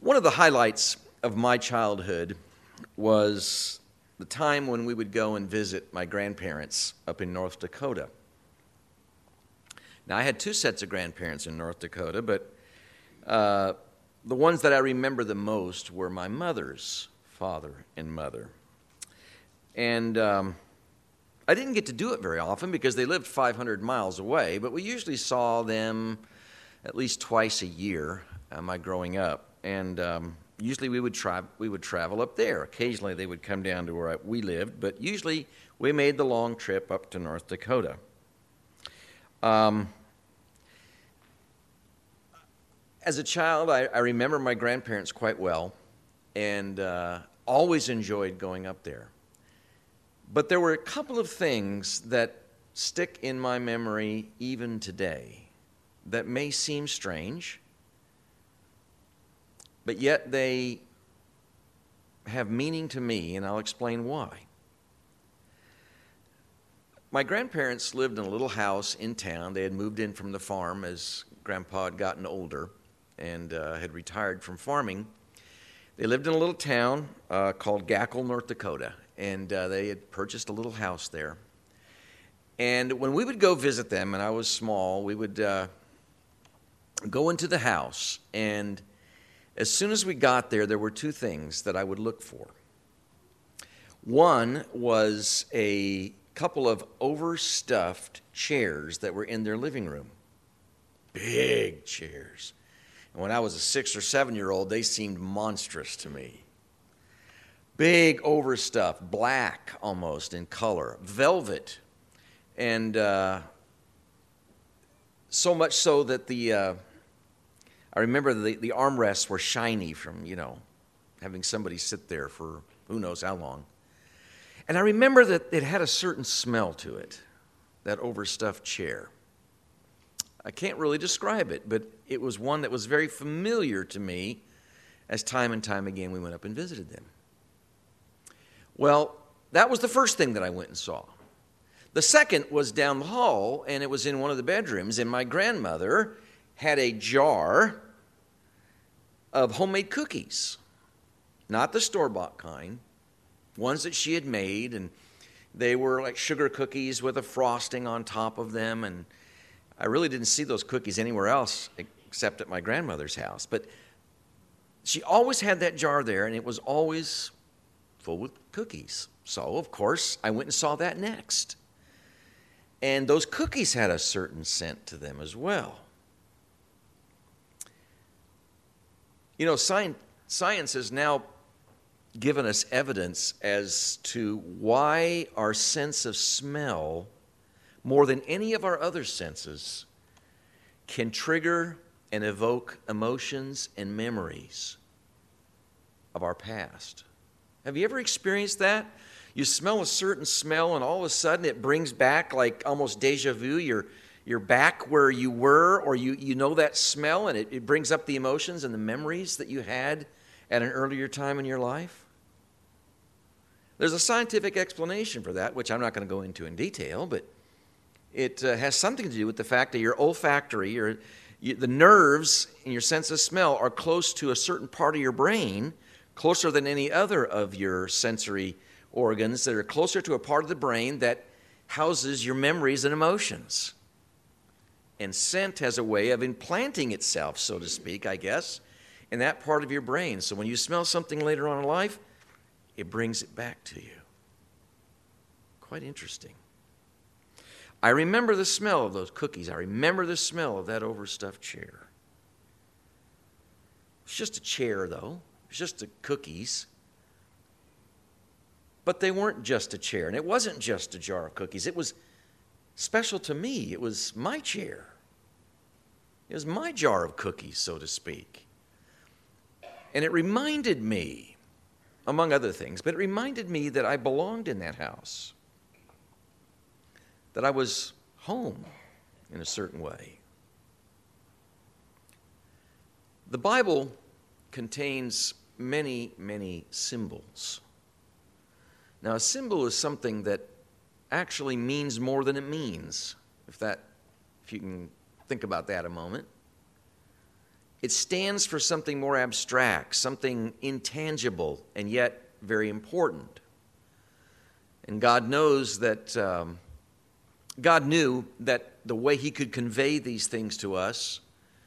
One of the highlights of my childhood was the time when we would go and visit my grandparents up in North Dakota. Now, I had two sets of grandparents in North Dakota, but the ones that I remember the most were my mother's father and mother. And I didn't get to do it very often because they lived 500 miles away, but we usually saw them at least twice a year, my growing up. And usually we would travel up there. Occasionally they would come down to where we lived, but usually we made the long trip up to North Dakota. As a child, I remember my grandparents quite well and always enjoyed going up there. But there were a couple of things that stick in my memory even today that may seem strange, but yet they have meaning to me, and I'll explain why. My grandparents lived in a little house in town. They had moved in from the farm as Grandpa had gotten older and had retired from farming. They lived in a little town called Gackle, North Dakota, and they had purchased a little house there. And when we would go visit them, and I was small, we would go into the house, and as soon as we got there, there were two things that I would look for. One was a couple of overstuffed chairs that were in their living room. Big chairs. And when I was a 6 or 7-year-old, they seemed monstrous to me. Big, overstuffed, black almost in color, velvet, and so much so that I remember the armrests were shiny from, having somebody sit there for who knows how long. And I remember that it had a certain smell to it, that overstuffed chair. I can't really describe it, but it was one that was very familiar to me as time and time again we went up and visited them. Well, that was the first thing that I went and saw. The second was down the hall, and it was in one of the bedrooms, and my grandmother had a jar of homemade cookies, not the store-bought kind, ones that she had made, and they were like sugar cookies with a frosting on top of them, and I really didn't see those cookies anywhere else except at my grandmother's house. But she always had that jar there, and it was always full with cookies. So, of course, I went and saw that next. And those cookies had a certain scent to them as well. Science has now given us evidence as to why our sense of smell, more than any of our other senses, can trigger and evoke emotions and memories of our past. Have you ever experienced that? You smell a certain smell, and all of a sudden it brings back, like almost deja vu, you're back where you were, or you know that smell, and it brings up the emotions and the memories that you had at an earlier time in your life? There's a scientific explanation for that, which I'm not going to go into in detail, but it has something to do with the fact that your olfactory, the nerves in your sense of smell are close to a certain part of your brain, closer than any other of your sensory organs, that are closer to a part of the brain that houses your memories and emotions. And scent has a way of implanting itself, so to speak, I guess, in that part of your brain. So when you smell something later on in life, it brings it back to you. Quite interesting. I remember the smell of those cookies. I remember the smell of that overstuffed chair. It's just a chair, though. It's just the cookies. But they weren't just a chair, and it wasn't just a jar of cookies. It was special to me. It was my chair. It was my jar of cookies, so to speak. And it reminded me, among other things, but it reminded me that I belonged in that house, that I was home in a certain way. The Bible contains many, many symbols. Now, a symbol is something that actually means more than it means, if you can think about that a moment. It stands for something more abstract, something intangible, and yet very important. And God knows that, God knew that the way He could convey these things to us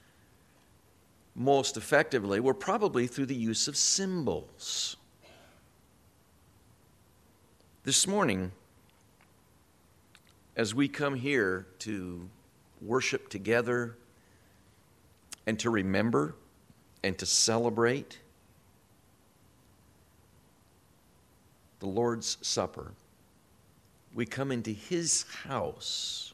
most effectively were probably through the use of symbols. This morning, as we come here to worship together and to remember and to celebrate the Lord's Supper, we come into His house.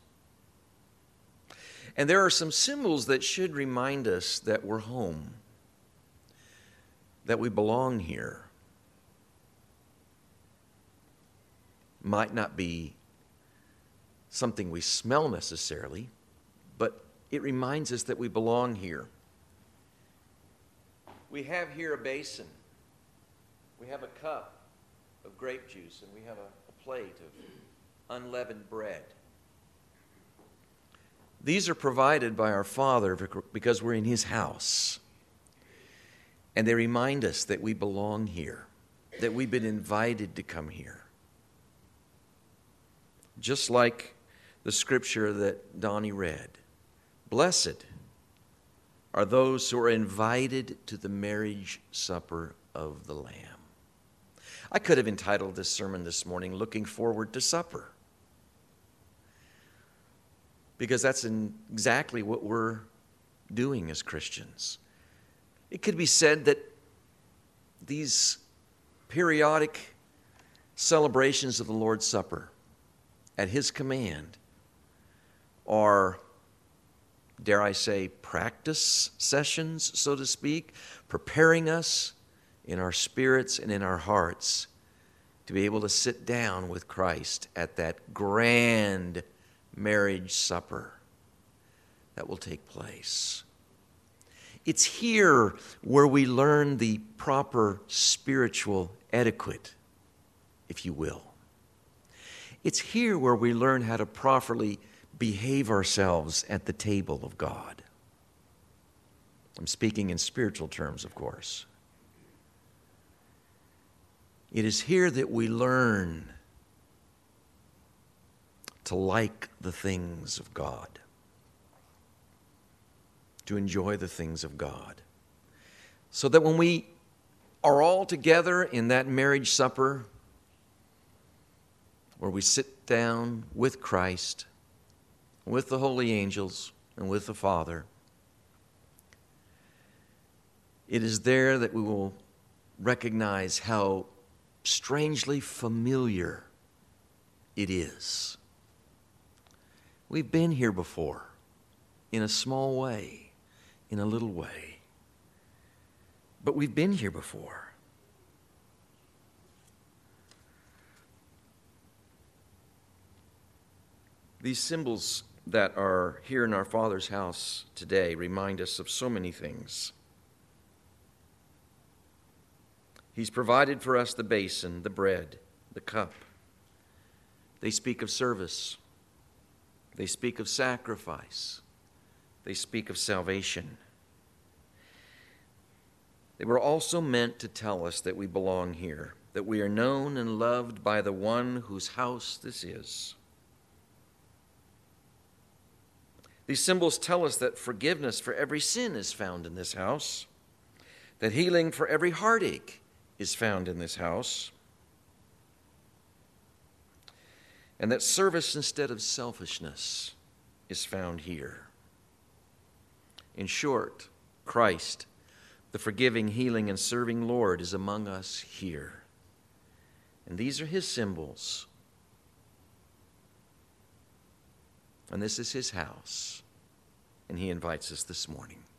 And there are some symbols that should remind us that we're home, that we belong here. Might not be something we smell necessarily, but it reminds us that we belong here. We have here a basin. We have a cup of grape juice, and we have a plate of unleavened bread. These are provided by our Father because we're in His house. And they remind us that we belong here, that we've been invited to come here. Just like the scripture that Donnie read, blessed are those who are invited to the marriage supper of the Lamb. I could have entitled this sermon this morning, Looking Forward to Supper, because that's exactly what we're doing as Christians. It could be said that these periodic celebrations of the Lord's Supper at His command are, dare I say, practice sessions, so to speak, preparing us in our spirits and in our hearts to be able to sit down with Christ at that grand marriage supper that will take place. It's here where we learn the proper spiritual etiquette, if you will. It's here where we learn how to properly behave ourselves at the table of God. I'm speaking in spiritual terms, of course. It is here that we learn to like the things of God, to enjoy the things of God, so that when we are all together in that marriage supper, where we sit down with Christ, with the holy angels, and with the Father, it is there that we will recognize how strangely familiar it is. We've been here before, in a small way, in a little way, but we've been here before. These symbols that are here in our Father's house today remind us of so many things. He's provided for us the basin, the bread, the cup. They speak of service. They speak of sacrifice. They speak of salvation. They were also meant to tell us that we belong here, that we are known and loved by the one whose house this is. These symbols tell us that forgiveness for every sin is found in this house, that healing for every heartache is found in this house, and that service instead of selfishness is found here. In short, Christ, the forgiving, healing, and serving Lord, is among us here. And these are His symbols. And this is His house. And He invites us this morning.